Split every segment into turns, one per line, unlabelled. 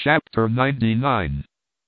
Chapter 99.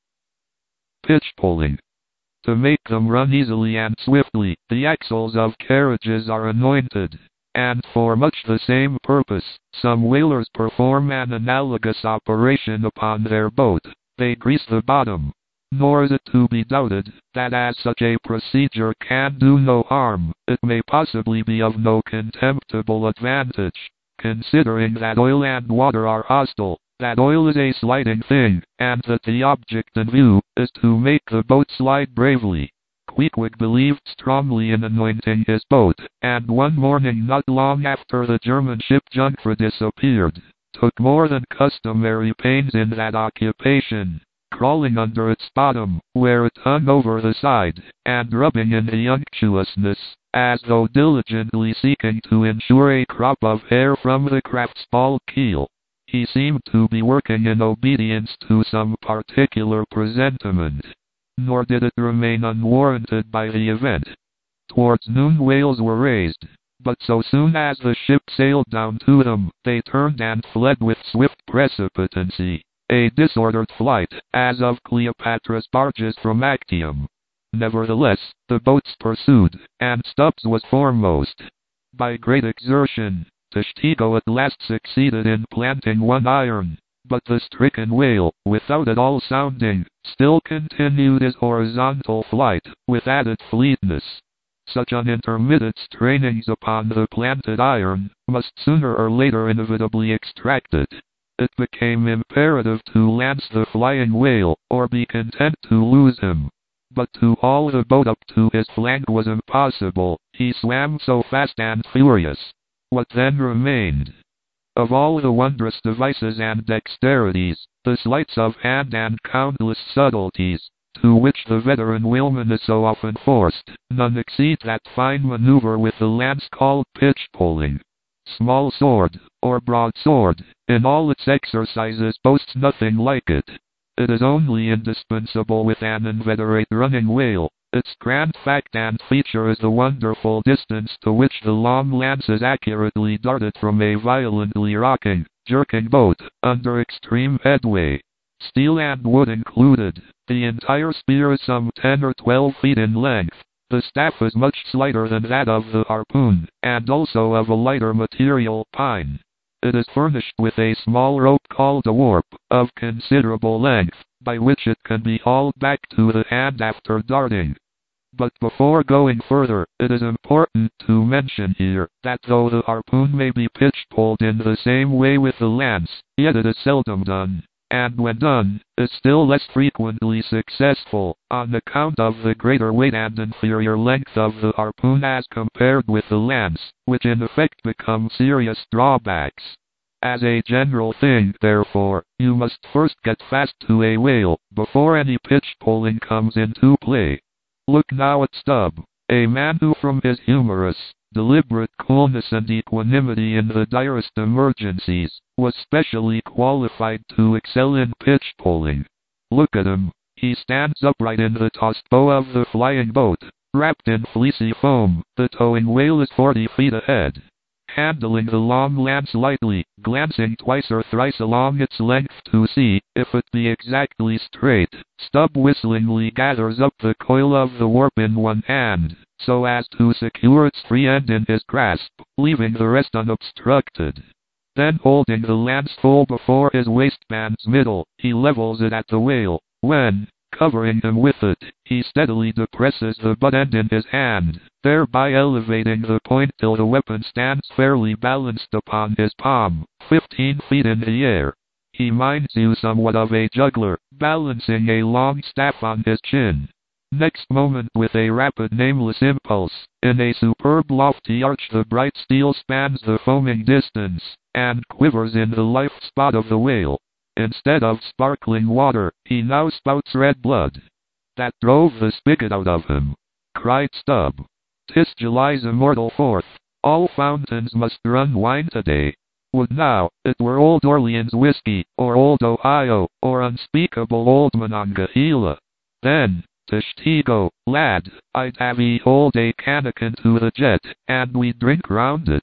Pitch pulling. To make them run easily and swiftly, the axles of carriages are anointed, and for much the same purpose, some whalers perform an analogous operation upon their boat. They grease the bottom. Nor is it to be doubted that as such a procedure can do no harm, it may possibly be of no contemptible advantage, considering that oil and water are hostile, that oil is a sliding thing, and that the object in view is to make the boat slide bravely. Queequeg believed strongly in anointing his boat, and one morning not long after the German ship Jungfrau disappeared, took more than customary pains in that occupation, crawling under its bottom, where it hung over the side, and rubbing in the unctuousness, as though diligently seeking to ensure a crop of hair from the craft's bald keel. He seemed to be working in obedience to some particular presentiment, nor did it remain unwarranted by the event. Towards noon whales were raised, but so soon as the ship sailed down to them, they turned and fled with swift precipitancy, a disordered flight, as of Cleopatra's barges from Actium. Nevertheless, the boats pursued, and Stubbs was foremost. By great exertion, Tashtego at last succeeded in planting one iron, but the stricken whale, without at all sounding, still continued his horizontal flight, with added fleetness. Such unintermitted strainings upon the planted iron must sooner or later inevitably extract it. It became imperative to lance the flying whale, or be content to lose him. But to haul the boat up to his flank was impossible, he swam so fast and furious. What then remained? Of all the wondrous devices and dexterities, the sleights of hand and countless subtleties, to which the veteran whaleman is so often forced, none exceed that fine maneuver with the lance called pitch-pulling. Small sword, or broadsword, in all its exercises boasts nothing like it. It is only indispensable with an inveterate running whale. Its grand fact and feature is the wonderful distance to which the long lance is accurately darted from a violently rocking, jerking boat, under extreme headway. Steel and wood included, the entire spear is some 10 or 12 feet in length. The staff is much slighter than that of the harpoon, and also of a lighter material, pine. It is furnished with a small rope called a warp, of considerable length, by which it can be hauled back to the hand after darting. But before going further, it is important to mention here, that though the harpoon may be pitch-pulled in the same way with the lance, yet it is seldom done, and when done, is still less frequently successful, on account of the greater weight and inferior length of the harpoon as compared with the lance, which in effect become serious drawbacks. As a general thing, therefore, you must first get fast to a whale, before any pitch-pulling comes into play. Look now at Stubb, a man who from his humorous, deliberate coolness and equanimity in the direst emergencies, was specially qualified to excel in pitch-pulling. Look at him. He stands upright in the tossed bow of the flying boat, wrapped in fleecy foam. The towing whale is 40 feet ahead, handling the long lance lightly, glancing twice or thrice along its length to see if it be exactly straight. Stubb whistlingly gathers up the coil of the warp in one hand, so as to secure its free end in his grasp, leaving the rest unobstructed. Then holding the lance full before his waistband's middle, he levels it at the whale, when, covering him with it, he steadily depresses the butt end in his hand, thereby elevating the point till the weapon stands fairly balanced upon his palm, 15 feet in the air. He minds you somewhat of a juggler, balancing a long staff on his chin. Next moment, with a rapid nameless impulse, in a superb lofty arch the bright steel spans the foaming distance, and quivers in the life spot of the whale. Instead of sparkling water, he now spouts red blood. That drove the spigot out of him, cried Stubb. 'Tis July's immortal 4th. All fountains must run wine today. Would now, it were Old Orleans whiskey, or Old Ohio, or unspeakable Old Monongahela. Then, Tashtego, lad, I'd have 'ee hold a cannikin to the jet, and we'd drink round it.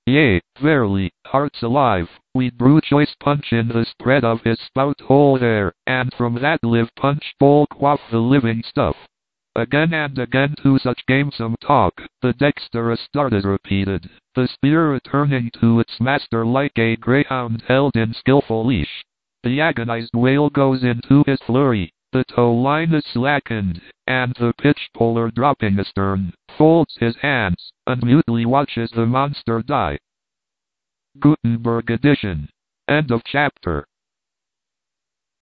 Yea, verily, hearts alive, we'd brew choice punch in the spread of his spout hole there, and from that live punch bowl quaff the living stuff. Again and again to such gamesome talk, the dexterous start is repeated, the spear returning to its master like a greyhound held in skillful leash. The agonized whale goes into his flurry, the tow line is slackened, and the pitch-poler dropping astern, folds his hands, and mutely watches the monster die. Gutenberg edition. End of chapter.